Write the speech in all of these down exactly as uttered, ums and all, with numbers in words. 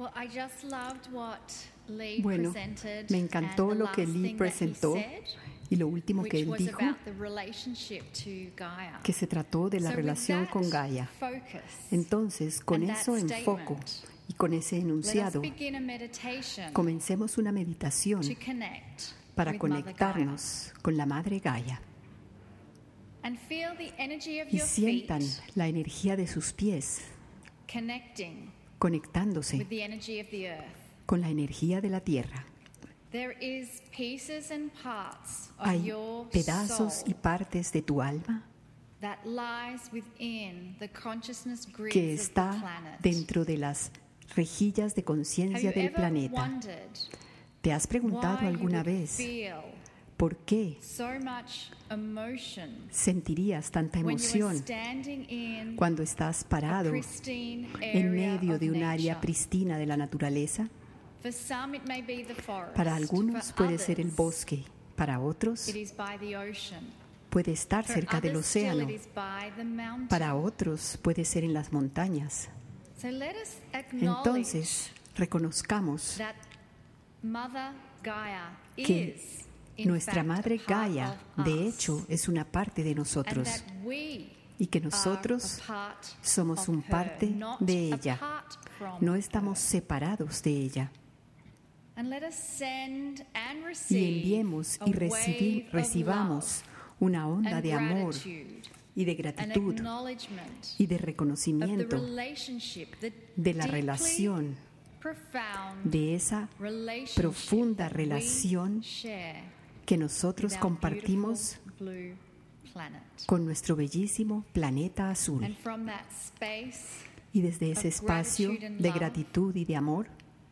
Bueno, me encantó lo que Lee presentó y lo último que él dijo, que se trató de la relación con Gaia. Entonces, con eso en foco y con ese enunciado, comencemos una meditación para conectarnos con la Madre Gaia. Y sientan la energía de sus pies conectándose con la energía de la tierra. Hay pedazos y partes de tu alma que está dentro de las rejillas de conciencia del planeta. ¿Te has preguntado alguna vez por qué sentirías tanta emoción cuando estás parado en medio de un área pristina de la naturaleza? Para algunos puede ser el bosque, para otros puede estar cerca del océano, para otros puede ser en las montañas. Entonces, reconozcamos que nuestra Madre Gaia, de hecho, es una parte de nosotros y que nosotros somos un parte de ella. No estamos separados de ella. Y enviemos y recibi- recibamos una onda de amor y de gratitud y de reconocimiento de la relación, de esa profunda relación que nosotros compartimos con nuestro bellísimo planeta azul. Y desde ese espacio de gratitud y de amor,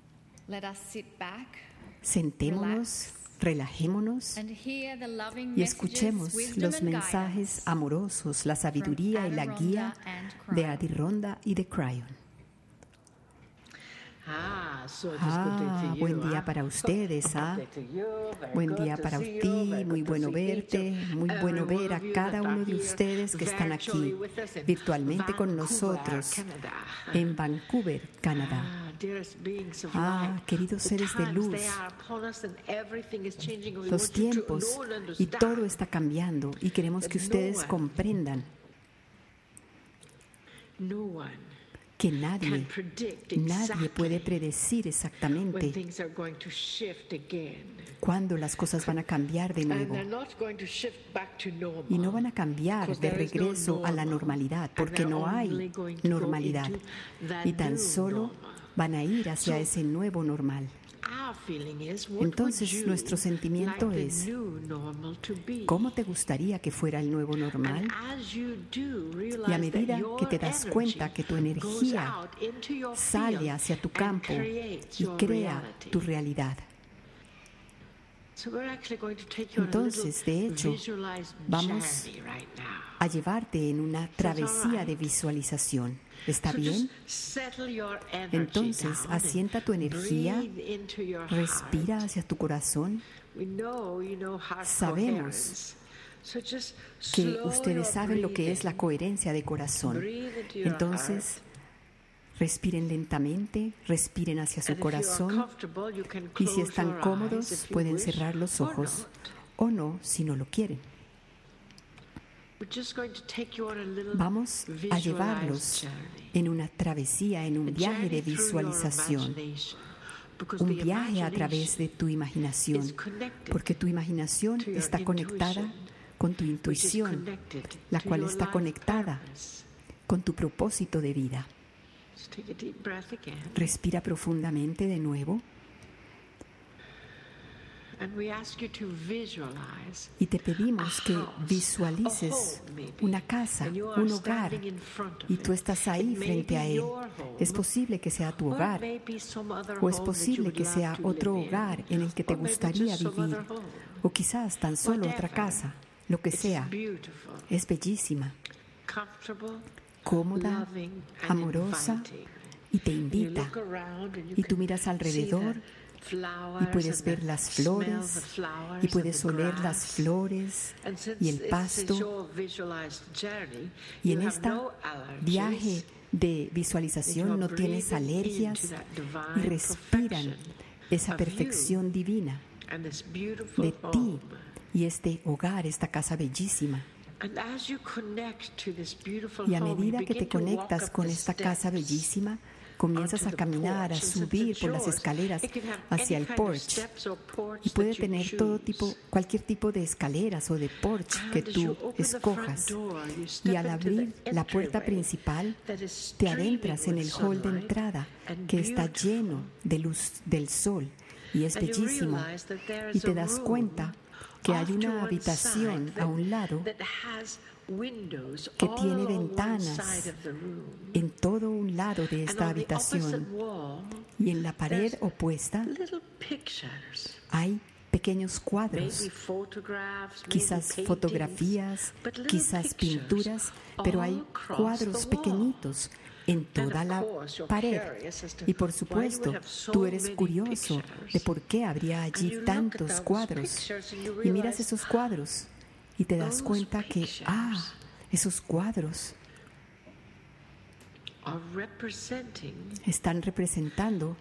sentémonos, relajémonos y escuchemos los mensajes amorosos, la sabiduría y la guía de Adironda y de Cryon. Ah, Ah, buen día para ustedes, ¿ah? Buen día para ti, muy bueno verte, muy bueno ver a cada uno de ustedes que están aquí virtualmente con nosotros en Vancouver, Canadá. Ah, queridos seres de luz, los tiempos y todo está cambiando y queremos que ustedes comprendan que nadie, nadie puede predecir exactamente cuándo las cosas van a cambiar de nuevo. Y no van a cambiar de regreso a la normalidad, porque no hay normalidad. Y tan solo van a ir hacia ese nuevo normal. Entonces nuestro sentimiento es: ¿cómo te gustaría que fuera el nuevo normal? Y a medida que te das cuenta que tu energía sale hacia tu campo y crea tu realidad. Entonces, de hecho, vamos a llevarte en una travesía de visualización. ¿Está bien? Entonces, asienta tu energía, respira hacia tu corazón. Sabemos que ustedes saben lo que es la coherencia de corazón. Entonces, respiren lentamente, respiren hacia su corazón. Y si están cómodos, pueden cerrar los ojos o no, si no lo quieren. Vamos a llevarlos en una travesía, en un viaje de visualización, un viaje a través de tu imaginación, porque tu imaginación está conectada con tu intuición, la cual está conectada con tu propósito de vida. Respira profundamente de nuevo. Y te pedimos que visualices una casa, un hogar, y tú estás ahí frente a él. Es posible que sea tu hogar, o es posible que sea otro hogar en el que te gustaría vivir, o quizás tan solo otra casa, lo que sea. Es bellísima, cómoda, amorosa, y te invita. Y tú miras alrededor y puedes ver las flores y puedes oler las flores y el pasto. Y en este viaje de visualización, no tienes alergias y respiran esa perfección divina de ti y este hogar, esta casa bellísima. Y a medida que te conectas con esta casa bellísima, comienzas a caminar, a subir por las escaleras hacia el porche. Y puede tener todo tipo, cualquier tipo de escaleras o de porche que tú escojas. Y al abrir la puerta principal, te adentras en el hall de entrada que está lleno de luz del sol y es bellísimo. Y te das cuenta que hay una habitación a un lado que tiene ventanas en todo un lado de esta habitación, y en la pared opuesta hay pequeños cuadros, quizás fotografías, quizás pinturas, pero hay cuadros pequeñitos en toda la pared. Y por supuesto, tú eres curioso de por qué habría allí tantos cuadros. Y miras esos cuadros y te das cuenta que, ah, esos cuadros están representando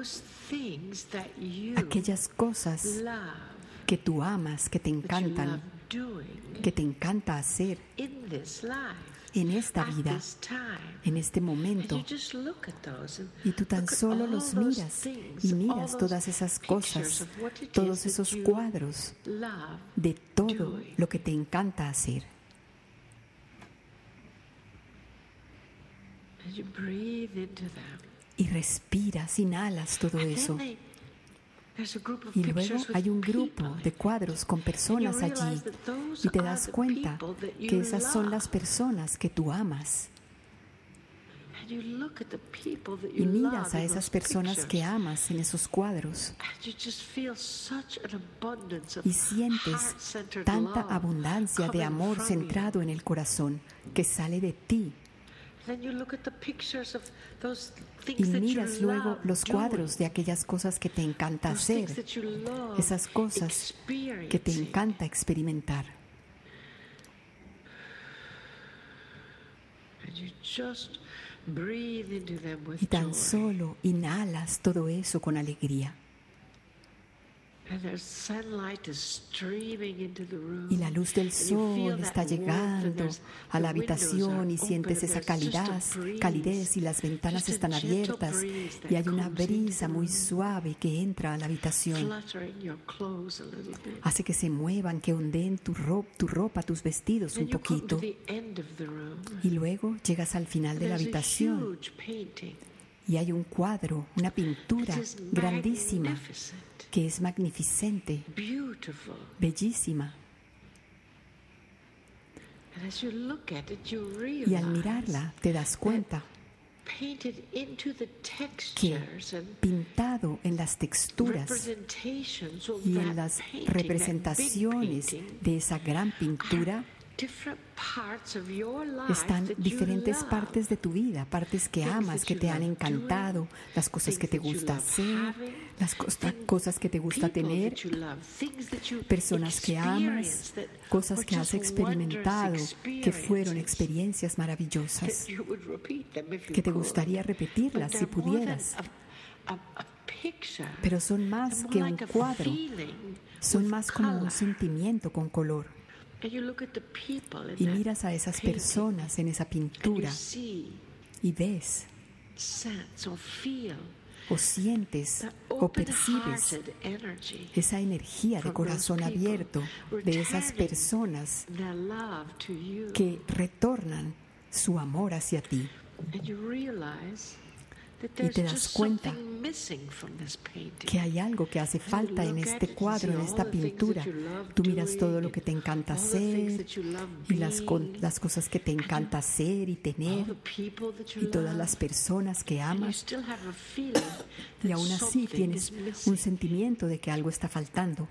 aquellas cosas que tú amas, que te encantan, que te encanta hacer en esta vida, en este momento. Y tú tan solo los miras y miras todas esas cosas, todos esos cuadros de todo lo que te encanta hacer. Y respiras, inhalas todo eso. Y luego hay un grupo de cuadros con personas allí y te das cuenta que esas son las personas que tú amas. Y miras a esas personas que amas en esos cuadros y sientes tanta abundancia de amor centrado en el corazón que sale de ti. Y miras luego los cuadros de aquellas cosas que te encanta hacer, esas cosas que te encanta experimentar. Y tan solo inhalas todo eso con alegría. Y la luz del sol está llegando a la habitación y sientes esa calidez, calidez y las ventanas están abiertas y hay una brisa muy suave que entra a la habitación. Hace que se muevan, que ondeen tu ropa, tu ropa, tus vestidos un poquito. Y luego llegas al final de la habitación y hay un cuadro, una pintura grandísima, que es magnificente, bellísima. Y al mirarla te das cuenta que pintado en las texturas y en las representaciones de esa gran pintura están diferentes partes de tu vida, partes que amas, que te han encantado, las cosas que te gusta hacer, las cosas que te gusta tener, personas que amas, cosas que has experimentado, que fueron experiencias maravillosas, que te gustaría repetirlas si pudieras. Pero son más que un cuadro, son más como un sentimiento con color. Y miras a esas personas en esa pintura y ves o sientes o percibes esa energía de corazón abierto de esas personas que retornan su amor hacia ti. Y te das cuenta que hay algo que hace falta en este cuadro, en esta pintura. Tú miras todo lo que te encanta hacer y las, las cosas que te encanta hacer y tener y todas las personas que amas. Y aún así tienes un sentimiento de que algo está faltando.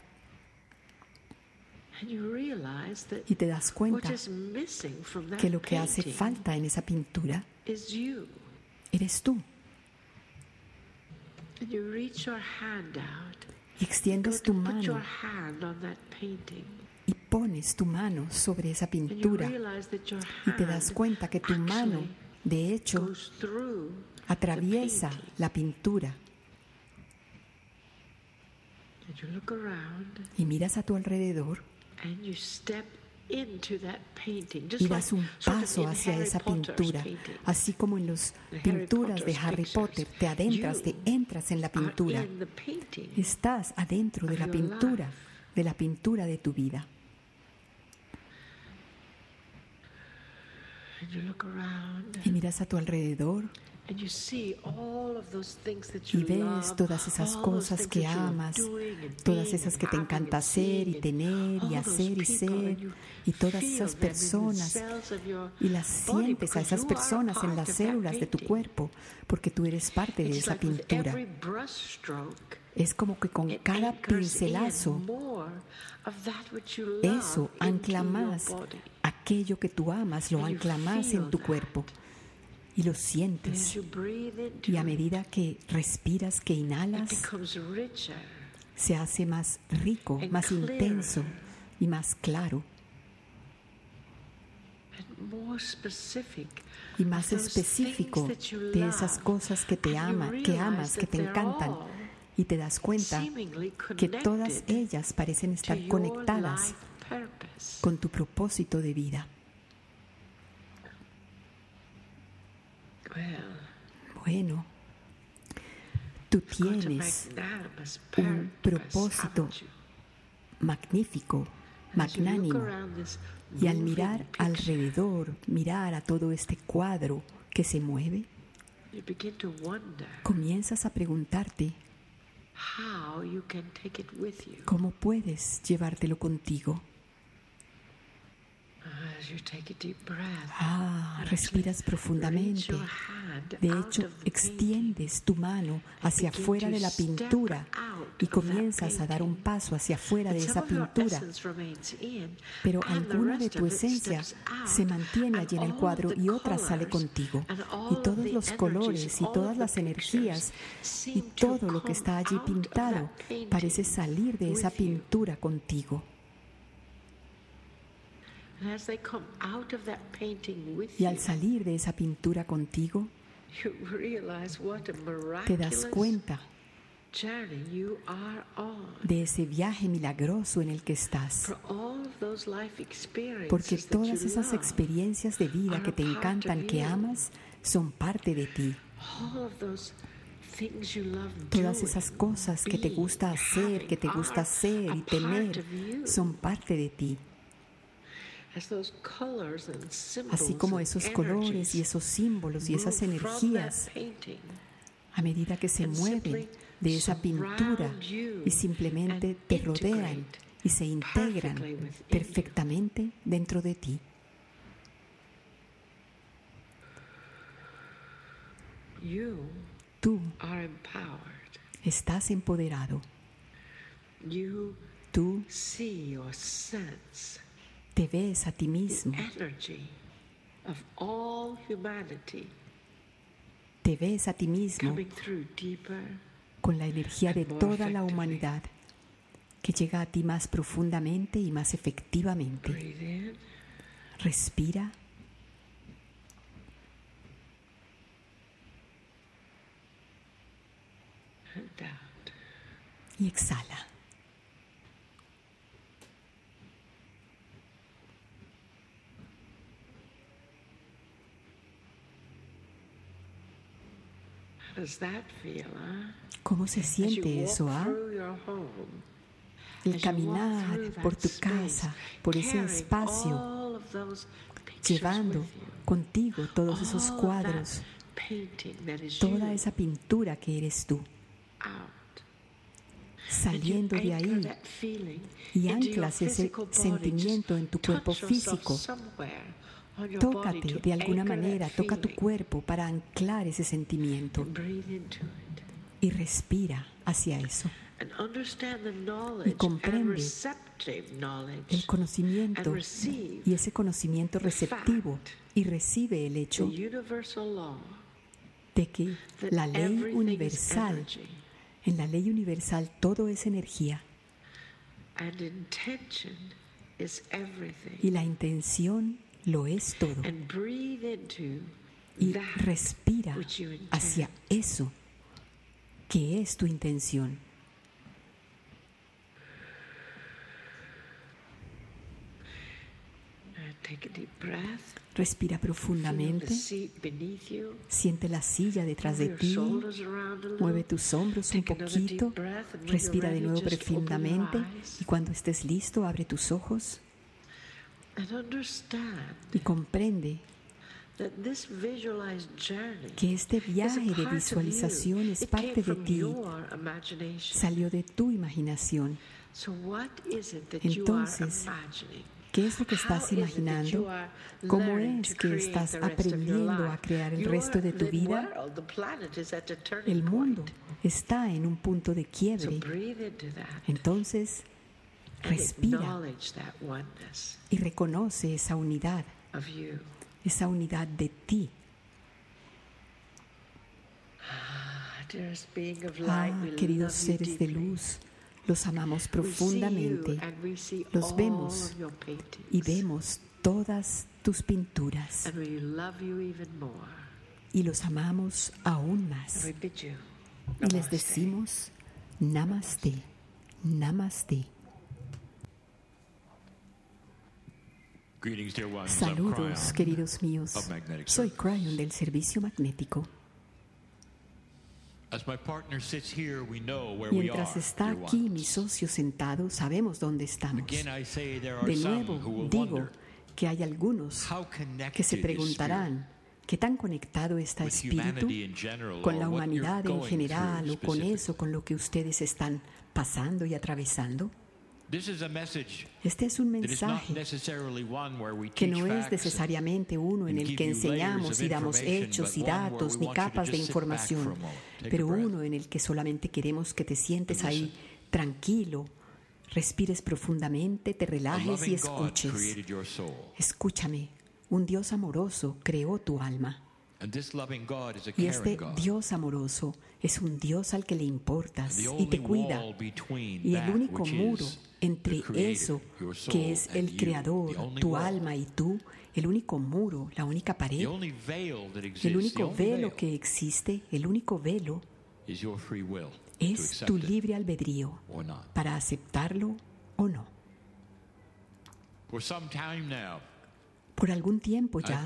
Y te das cuenta que lo que hace falta en esa pintura eres tú. Y extiendes tu mano y pones tu mano sobre esa pintura y te das cuenta que tu mano de hecho, goes through atraviesa the painting. la pintura. And you look around Y miras a tu alrededor and you step into that painting, just y like das un sort of paso in hacia Harry esa Potter's pintura. painting. Así como en las The Harry pinturas de Potter's Harry pictures. Potter, te adentras, te You entras en la are pintura. in the painting. Estás adentro de of la your pintura, life. de la pintura de tu vida. And you look around Y miras a tu alrededor and you see all of those things that y you ves love, todas esas all those cosas things que that you love amas, doing and todas being esas and que te having encanta and hacer seeing y and tener y all those hacer y people, ser, and you y todas feel esas them in the personas, cells of your y las body sientes a because esas you are personas en part las of that células de tu painting. cuerpo, porque tú eres parte de It's esa like with pintura. every brushstroke, Es como que con it cada anchors in pincelazo, more of that which you love eso ancla into your más body. aquello que tú amas, lo And you ancla más en feel tu that. cuerpo y lo And as sientes. you breathe into Y a it, medida que respiras, que it inhalas, becomes richer se hace más rico, and más clearer. intenso y más claro and more specific y más of those específico things that you de esas love. cosas que te And you ama, que realize amas, que that te they're encantan, all y te das cuenta seemingly que todas connected ellas parecen to estar your conectadas life purpose. con tu propósito de vida. Well, Bueno, tú you've got a tienes magnanimous un purpose, propósito haven't you? magnífico, And as you look magnánimo, around this y al moving mirar picture, alrededor, mirar a todo este cuadro que se mueve, you begin to wonder comienzas a preguntarte how you can take it with you. cómo puedes llevártelo contigo. As you take a deep breath, Ah, and respiras actually profundamente. reach your hand De out hecho, of the painting extiendes tu mano hacia begin afuera to de la step pintura out y of that comienzas a dar un painting. paso hacia afuera de And esa some of your pintura, essence remains in, pero and the alguna de rest tu of it esencia steps out, se mantiene and allí en el all cuadro the y otra sale colors contigo. and all Y of todos the los energies, colores y all todas of las the energías pictures y seem to todo lo que está come allí out of pintado that painting parece salir de esa with you. pintura contigo. And as they come out of that painting with Y al you, salir de esa pintura contigo, you realize what a te das miraculous cuenta journey you are on. de ese viaje milagroso en el que estás. For all of those life experiences Porque that todas you esas love, experiencias de vida que te encantan, que amas, son parte de ti. all of those things you love Todas doing, esas cosas que te being, gusta hacer, que te having, gusta are hacer a y part tener, of you. son parte de ti. As those colors and symbols Así como and esos colores y energies esos símbolos y esas move from energías, that painting a medida que se and mueven simply de esa pintura surround you y simplemente and te rodean integrate y se integran perfectly within you. perfectamente dentro de ti. You Tú are empowered. estás empoderado. You Tú see or sense te ves a ti mismo, the energy of all humanity te ves a ti mismo coming through deeper. con la energía de and more toda la effectively. humanidad que llega a ti más profundamente y más efectivamente. Breathe in Respira and out. y exhala. How does that feel, huh? ¿Cómo se As you siente walk eso? ah? through your home, El as you walk caminar through that por tu space, casa, por ese carrying espacio, all of those pictures llevando with you, contigo todos esos all of cuadros, that painting that is toda you esa pintura que eres tú, out. saliendo And you de anchor ahí that feeling y into your anclas ese physical body. sentimiento en tu Just cuerpo touch yourself físico. somewhere on your body Tócate to de alguna anchor manera, that toca tu feeling. cuerpo para anclar ese sentimiento And breathe into it. y respira hacia eso. And understand the knowledge comprende and receptive knowledge El conocimiento and receive y ese conocimiento receptivo y recibe el the hecho universal law de que that la ley everything is universal, energy en la ley universal todo es energía and intention is everything. y la intención lo es todo. And breathe into y respira hacia eso que es tu intención. Respira profundamente. Siente la silla detrás de ti. Mueve tus hombros un poquito. Respira de nuevo profundamente. Y cuando estés listo, abre tus ojos. Y comprende que este viaje de visualización es parte de ti. Salió de tu imaginación. Entonces, ¿qué es lo que estás imaginando? ¿Cómo es que estás aprendiendo a crear el resto de tu vida? El mundo está en un punto de quiebre. Entonces, respira y reconoce esa unidad, esa unidad de ti. Ah, queridos seres de luz, los amamos profundamente, los vemos y vemos todas tus pinturas y los amamos aún más. Y les decimos Namaste, Namaste. Saludos, queridos míos. Soy Cryon del Servicio Magnético. Mientras está aquí mi socio sentado, sabemos dónde estamos. De nuevo, digo que hay algunos que se preguntarán qué tan conectado está Espíritu con la humanidad en general o con eso, con lo que ustedes están pasando y atravesando. Este es un mensaje que no es necesariamente uno en el que enseñamos y damos hechos y datos ni capas de información, pero uno en el que solamente queremos que te sientes ahí tranquilo, respires profundamente, te relajes y escuches. Escúchame, un Dios amoroso creó tu alma. Y este Dios amoroso es un Dios al que le importas y te cuida. Y el único muro entre eso que es el Creador, tu alma y tú, el único muro, la única pared, el único velo que existe, el único velo es tu libre albedrío para aceptarlo o no. Por algún tiempo ya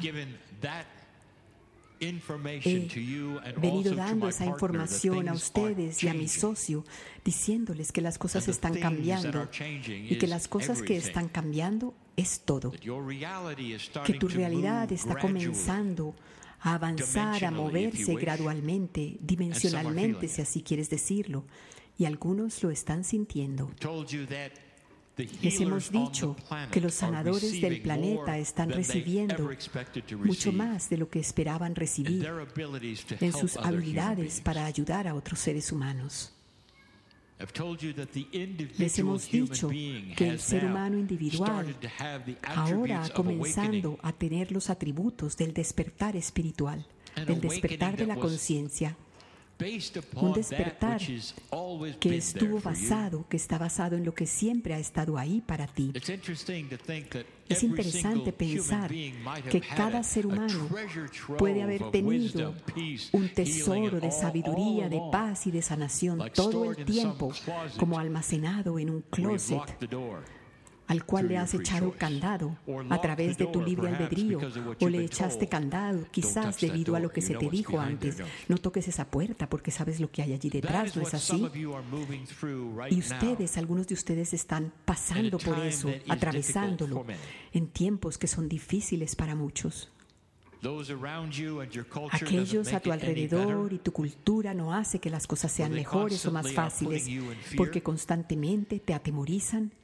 he venido dando esa información a ustedes y a mi socio, diciéndoles que las cosas están cambiando y que las cosas que están cambiando es todo. Que tu realidad está comenzando a avanzar, a moverse gradualmente, dimensionalmente, si así quieres decirlo, y algunos lo están sintiendo. Les hemos dicho que los sanadores del planeta están recibiendo mucho más de lo que esperaban recibir en sus habilidades para ayudar a otros seres humanos. Les hemos dicho que el ser humano individual ahora ha comenzado a tener los atributos del despertar espiritual, del despertar de la conciencia. Un despertar que estuvo basado, que está basado en lo que siempre ha estado ahí para ti. Es interesante pensar que cada ser humano puede haber tenido un tesoro de sabiduría, de paz y de sanación todo el tiempo como almacenado en un closet al cual le has echado candado a través de tu libre albedrío, o le echaste candado quizás debido a lo que se te dijo antes. No toques esa puerta porque sabes lo que hay allí detrás, ¿no es así? Y ustedes, algunos de ustedes están pasando por eso, atravesándolo, en tiempos que son difíciles para muchos. Aquellos a tu alrededor y tu cultura no hace que las cosas sean mejores o más fáciles, porque constantemente te atemorizan.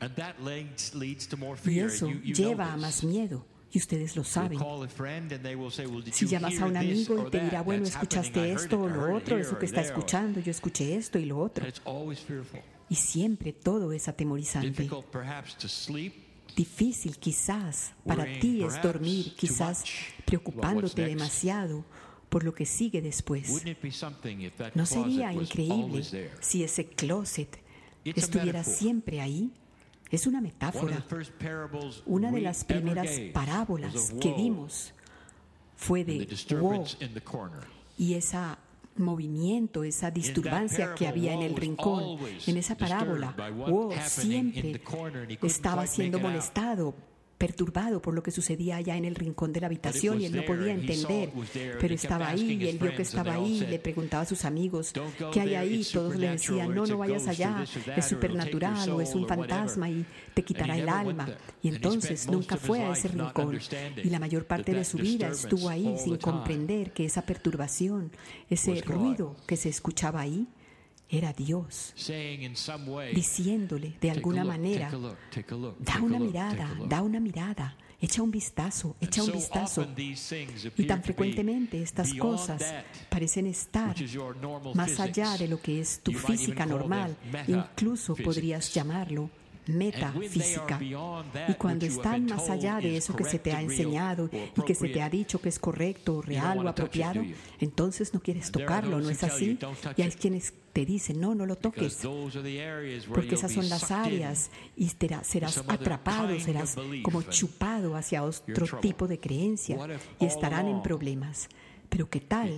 Y eso lleva a más miedo, y ustedes lo saben. Si llamas a un amigo y te dirá, bueno, ¿escuchaste esto o lo otro? Eso que está escuchando, yo escuché esto y lo otro. Y siempre todo es atemorizante. Difícil quizás para ti es dormir, quizás preocupándote demasiado por lo que sigue después. ¿No sería increíble si ese closet estuviera siempre ahí? Es una metáfora. Una de las primeras parábolas que dimos fue de wow, y ese movimiento, esa disturbancia que había en el rincón. En esa parábola, wow siempre estaba siendo molestado, perturbado por lo que sucedía allá en el rincón de la habitación, y él no podía entender, pero estaba ahí, y él vio que estaba ahí, y le preguntaba a sus amigos, ¿qué hay ahí? Todos le decían, no, no vayas allá, es supernatural o es un fantasma y te quitará el alma. Y entonces nunca fue a ese rincón, y la mayor parte de su vida estuvo ahí sin comprender que esa perturbación, ese ruido que se escuchaba ahí, era Dios diciéndole de alguna manera, da una mirada, da una mirada, echa un vistazo, echa un vistazo. Y tan frecuentemente estas cosas parecen estar más allá de lo que es tu física normal, incluso podrías llamarlo metafísica. Y cuando están más allá de eso que se te ha enseñado y que se te ha dicho que es correcto, real o apropiado, entonces no quieres tocarlo, ¿no es así? Y hay quienes te dicen, no, no lo toques, porque esas son las áreas y serás atrapado, serás como chupado hacia otro tipo de creencia y estarán en problemas. Pero ¿qué tal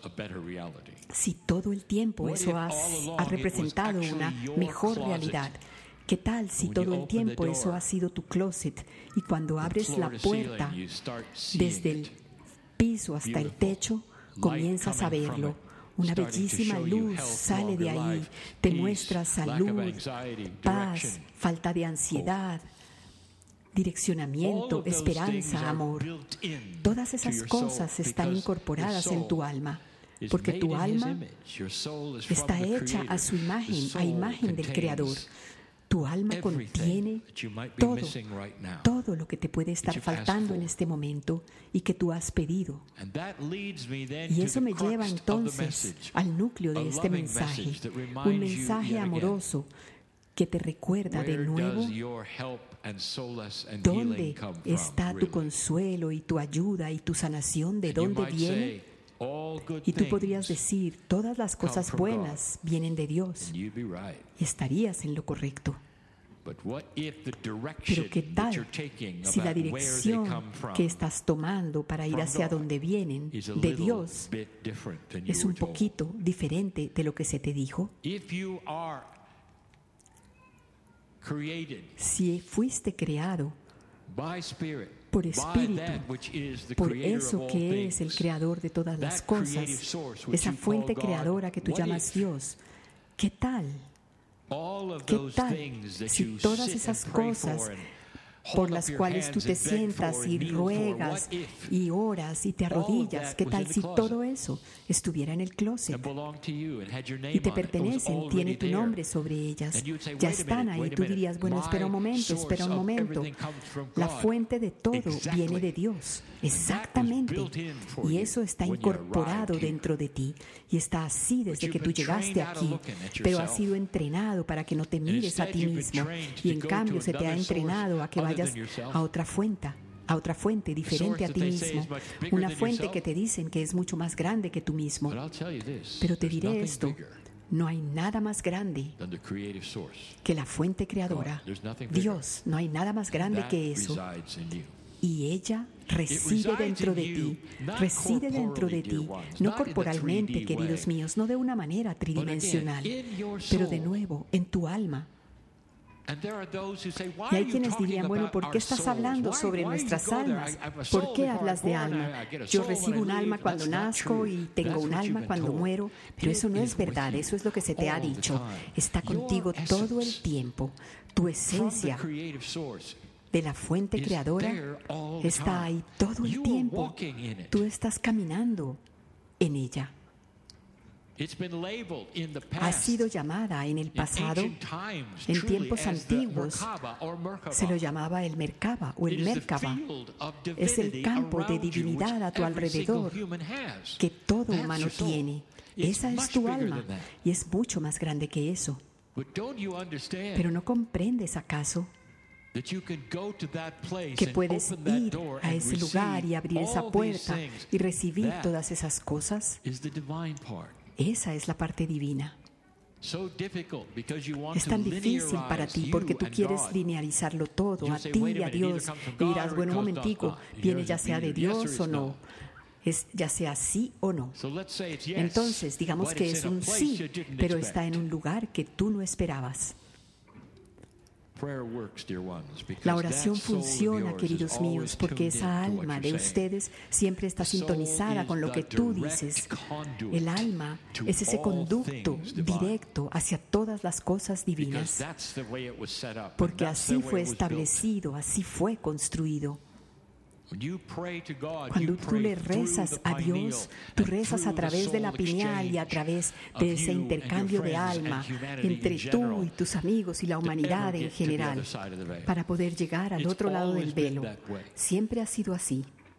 si todo el tiempo eso ha, ha representado una mejor realidad? ¿Qué tal si todo el tiempo eso ha sido tu closet y cuando abres la puerta desde el piso hasta el techo comienzas a verlo? Una bellísima luz sale de ahí, te muestra salud, paz, falta de ansiedad, direccionamiento, esperanza, amor. Todas esas cosas están incorporadas en tu alma, porque tu alma está hecha a su imagen, a imagen del Creador. Tu alma contiene todo, todo lo que te puede estar faltando en este momento y que tú has pedido. Y eso me lleva entonces al núcleo de este mensaje, un mensaje amoroso que te recuerda de nuevo dónde está tu consuelo y tu ayuda y tu sanación, de dónde viene. Y tú podrías decir, todas las cosas buenas vienen de Dios, y estarías en lo correcto. Pero ¿qué tal si la dirección que estás tomando para ir hacia donde vienen de Dios es un poquito diferente de lo que se te dijo? Si fuiste creado por espíritu, por eso que es el creador de todas las cosas, esa fuente creadora que tú llamas Dios, ¿qué tal? ¿Qué tal si todas esas cosas por las cuales tú te sientas y ruegas y oras y te arrodillas, qué tal si todo eso estuviera en el closet y te pertenecen, tiene tu nombre sobre ellas, ya están ahí? Tú dirías, bueno, espera un momento, espera un momento. La fuente de todo viene de Dios, exactamente, y eso está incorporado dentro de ti y está así desde que tú llegaste aquí, pero has sido entrenado para que no te mires a ti mismo, y en cambio se te ha entrenado a que vayas a otra fuente, a otra fuente diferente a ti mismo, una fuente que te dicen que es mucho más grande que tú mismo. Pero te diré esto, no hay nada más grande que la fuente creadora, Dios, no hay nada más grande que eso, y ella reside dentro de ti, reside dentro de ti, no corporalmente, queridos míos, no de una manera tridimensional, pero de nuevo en tu alma. Y hay quienes dirían, bueno, ¿por qué estás hablando sobre nuestras almas? ¿Por qué hablas de alma? Yo recibo un alma cuando nazco y tengo un alma cuando muero, pero eso no es verdad, eso es lo que se te ha dicho. Está contigo todo el tiempo. Tu esencia de la fuente creadora está ahí todo el tiempo. Tú estás caminando en ella. Ha sido llamada en el pasado, en tiempos antiguos, se lo llamaba el Merkaba o el Merkaba. Es el campo de divinidad a tu alrededor que todo humano tiene. Esa es tu alma y es mucho más grande que eso. Pero ¿no comprendes acaso que puedes ir a ese lugar y abrir esa puerta y recibir todas esas cosas? Esa es la parte divina. Es tan difícil para ti porque tú quieres linealizarlo todo a ti y a Dios. Y dirás, bueno, un momentico, ¿viene ya sea de Dios o no? es ya sea sí o no. Entonces, digamos que es un sí, pero está en un lugar que tú no esperabas. La oración funciona, queridos míos, porque esa alma de ustedes siempre está sintonizada con lo que tú dices. El alma es ese conducto directo hacia todas las cosas divinas, porque así fue establecido, así fue construido. Cuando tú le rezas a Dios, tú rezas a través de la pineal y a través de ese intercambio de alma entre tú y tus amigos y la humanidad en general, para poder llegar al otro lado del velo. Siempre ha sido así.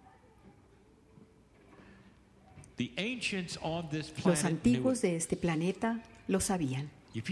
Los antiguos de este planeta lo sabían.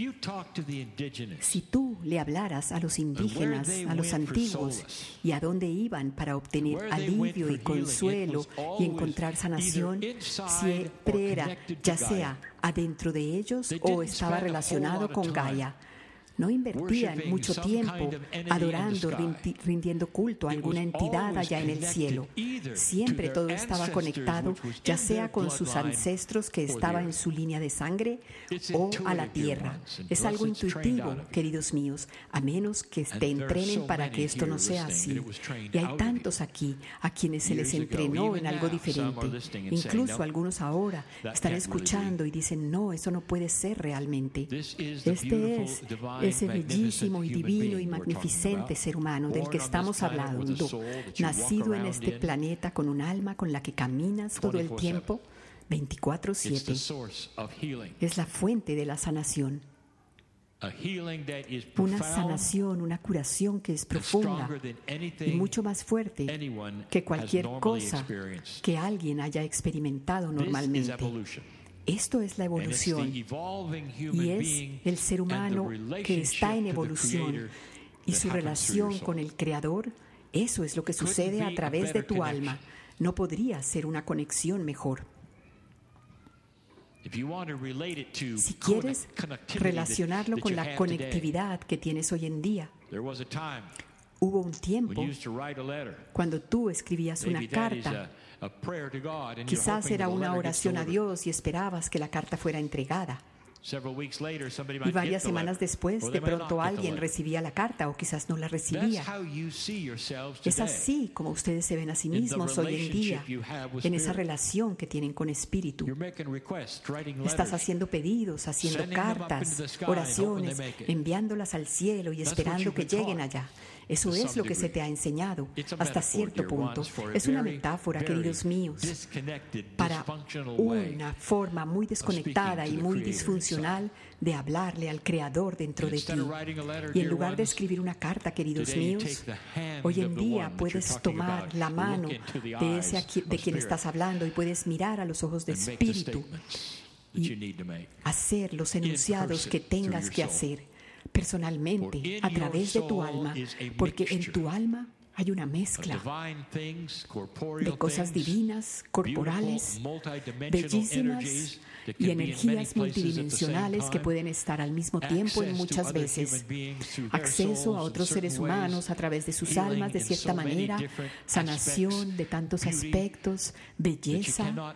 Si tú le hablaras a los indígenas, a los antiguos, y a dónde iban para obtener alivio y consuelo y encontrar sanación, siempre era ya sea adentro de ellos o estaba relacionado con Gaia. No invertían mucho tiempo adorando, rindiendo culto a alguna entidad allá en el cielo. Siempre todo estaba conectado, ya sea con sus ancestros que estaban en su línea de sangre o a la tierra. Es algo intuitivo, queridos míos, a menos que te entrenen para que esto no sea así. Y hay tantos aquí a quienes se les entrenó en algo diferente. Incluso algunos ahora están escuchando y dicen, no, eso no puede ser realmente. Este es ese bellísimo y divino y magnificente ser humano del que estamos hablando, nacido en este planeta con un alma con la que caminas todo el tiempo, veinticuatro siete. Es la fuente de la sanación. Una sanación, una curación que es profunda y mucho más fuerte que cualquier cosa que alguien haya experimentado normalmente. Esto es la evolución y es el ser humano que está en evolución y su relación con el Creador. Eso es lo que sucede a través de tu alma. No podría ser una conexión mejor. Si quieres relacionarlo con la conectividad que tienes hoy en día, hubo un tiempo cuando tú escribías una carta. Quizás era una oración a Dios y esperabas que la carta fuera entregada. Y varias semanas después, de pronto alguien recibía la carta o quizás no la recibía. Es así como ustedes se ven a sí mismos hoy en día, en esa relación que tienen con Espíritu. Estás haciendo pedidos, haciendo cartas, oraciones, enviándolas al cielo y esperando que lleguen allá. Eso es lo que se te ha enseñado hasta cierto punto. Es una metáfora, queridos míos, para una forma muy desconectada y muy disfuncional de hablarle al Creador dentro de ti. Y en lugar de escribir una carta, queridos míos, hoy en día puedes tomar la mano de ese de quien estás hablando y puedes mirar a los ojos de Espíritu y hacer los enunciados que tengas que hacer personalmente, a través de tu alma, porque en tu alma hay una mezcla de cosas divinas, corporales, bellísimas y energías multidimensionales que pueden estar al mismo tiempo en muchas veces. Acceso a otros seres humanos a través de sus almas de cierta manera, sanación de tantos aspectos, belleza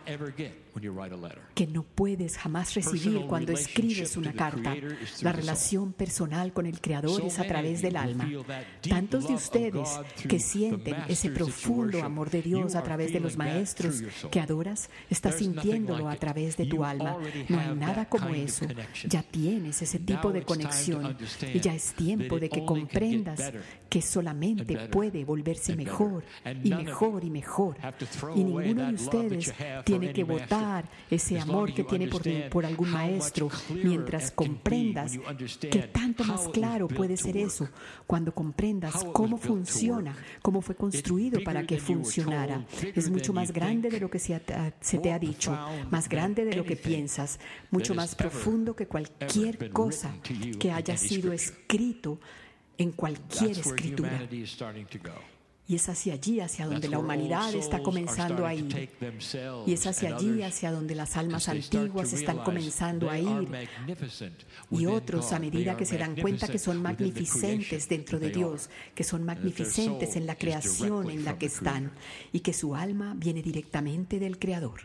que no puedes jamás recibir cuando escribes una carta. La relación personal con el Creador es a través del alma. Tantos de ustedes que sienten ese profundo amor de Dios a través de los maestros que adoras, estás sintiéndolo a través de tu alma. No hay nada como eso. Ya tienes ese tipo de conexión y ya es tiempo de que comprendas que solamente puede volverse mejor y mejor y mejor. Y ninguno de ustedes tiene que botar ese amor que tiene por, por algún maestro mientras comprendas que tanto más claro puede ser eso cuando comprendas cómo funciona, cómo fue construido para que funcionara. Es mucho más grande de lo que se, ha, se te ha dicho, más grande de lo que piensas, mucho más profundo que cualquier cosa que haya sido escrito en cualquier escritura. Y es hacia allí, hacia donde la humanidad está comenzando a ir. Y es hacia allí, hacia donde las almas antiguas están comenzando a ir. Y otros, a medida que se dan cuenta que son magnificentes dentro de Dios, que son magnificentes en la creación en la que están, y que su alma viene directamente del Creador.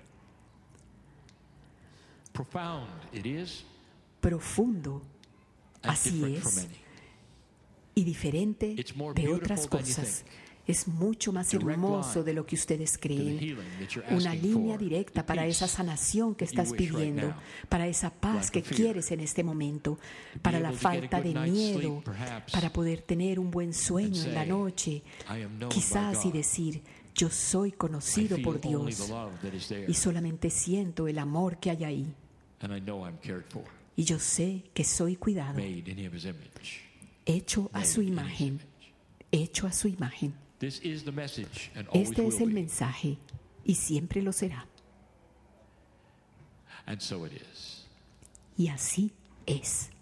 Profundo, así es, y diferente de otras cosas. Es mucho más hermoso de lo que ustedes creen. Una línea directa para esa sanación que estás pidiendo, para esa paz que quieres en este momento, para la falta de miedo, para poder tener un buen sueño en la noche, quizás y decir, yo soy conocido por Dios y solamente siento el amor que hay ahí. Y yo sé que soy cuidado, hecho a su imagen, hecho a su imagen. Este es el mensaje y siempre lo será. Y así es.